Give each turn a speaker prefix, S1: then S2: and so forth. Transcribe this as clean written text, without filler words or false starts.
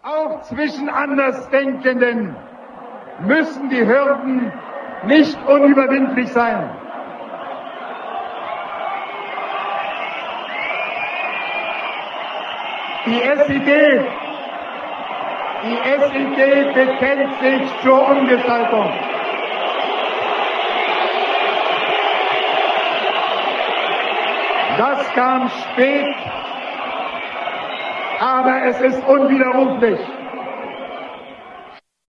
S1: Auch zwischen Andersdenkenden müssen die Hürden nicht unüberwindlich sein. Die SED bekennt sich zur Umgestaltung. Das kam spät, aber es ist unwiderruflich.